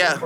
Yeah.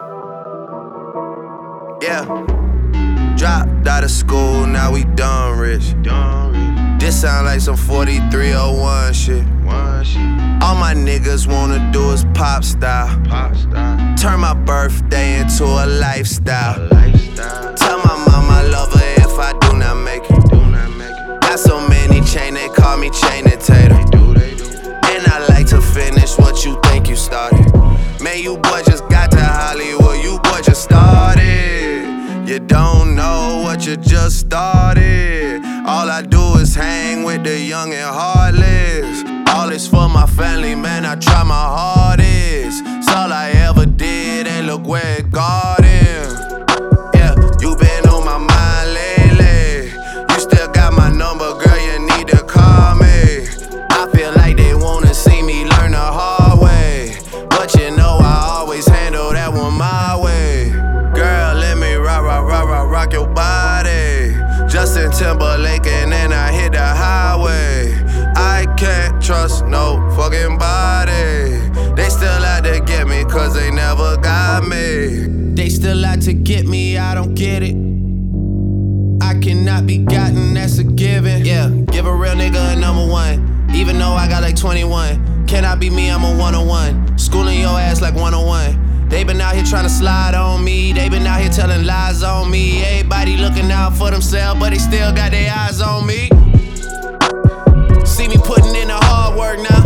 Yeah. Dropped out of school, now we done rich. This sound like some 4301 shit. All my niggas wanna do is pop style. Turn my birthday into a lifestyle. Tell my mama I love her if I do not make it. Got so many chain, they call me Chainin' Tatum. And I like to finish what you think you started. Man, you boy just got to Hollywood, you boy just started. You don't know what you just started. All I do is hang with the young and heartless. All this for my family, man, I try my hardest. It's all I ever did, and look where it got him. Yeah, you been on my mind lately. You still got my number, girl, you need to call me. I feel like they wanna see me learn the hard way, but you know I always handle that one my way. Girl, let me rock your body. Justin Timberlake and then I hit the highway. I can't trust no fucking body. They still out to get me cause they never got me. They still out to get me, I don't get it. I cannot be gotten, that's a given. Yeah, give a real nigga a number one, even though I got like 21. Can I be me, I'm a 101. Schooling your ass like 101. They been out here trying to slide on me. They been out here telling lies on me. Everybody looking out for themselves, but they still got their eyes on me. See me putting in the hard work now.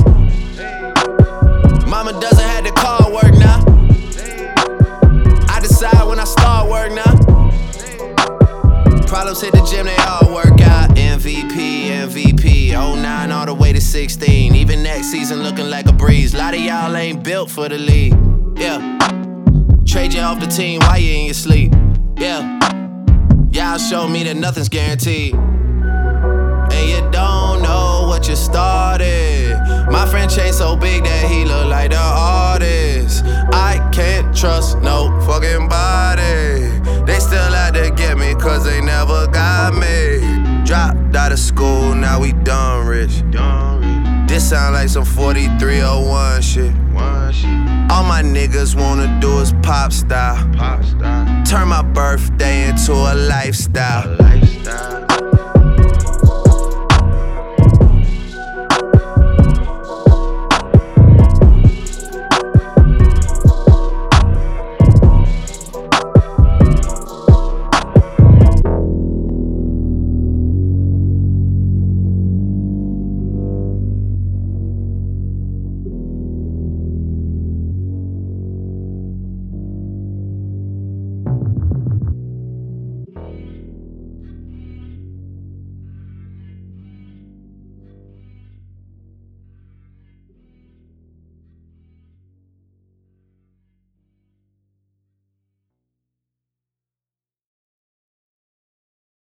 Mama doesn't have to call work now. I decide when I start work now. Problems hit the gym, they all work out. MVP, 09 all the way to 16. Even next season looking like a breeze. A lot of y'all ain't built for the league. Yeah, trade you off the team while you in your sleep. Yeah, y'all show me that nothing's guaranteed. And you don't know what you started. My friend Chase so big that he look like the artist. I can't trust no fucking body. They still out to get me cause they never got me. Dropped out of school, now we done rich. This sound like some 4301 shit. All my niggas wanna do is pop style. Turn my birthday into a lifestyle.